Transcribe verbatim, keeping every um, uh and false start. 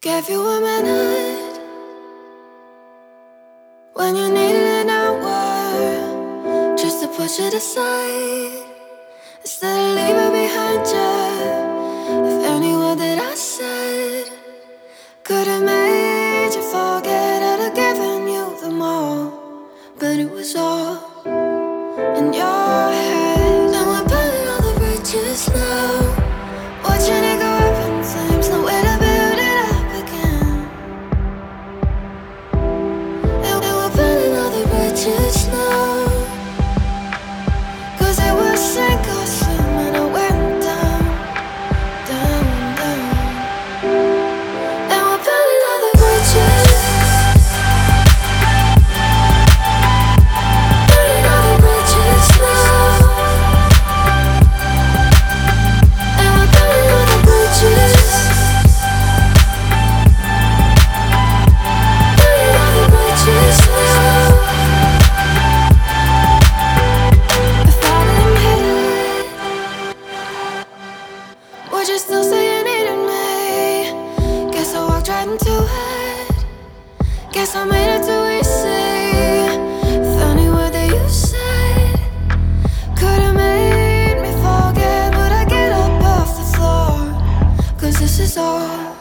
Gave you a minute when you needed an hour just to push it aside instead of leave it behind you. If any word that I said could have made you forget, I'd have given you them all, but it was all in your head. And we're burning all the bridges now, watching it go up in flames, no way to build it up again. And we're burning all the bridges now, cause it was sink or swim, and I went down, down, down. And we're burning all the bridges, burning all the bridges now. And we're burning all the bridges, burning all the bridges now. If I didn't hit it, would you still say you needed me? Guess I walked right into it. Guess I made it too easy. Funny word that you said could've made me forget, but I get up off the floor, cause this is all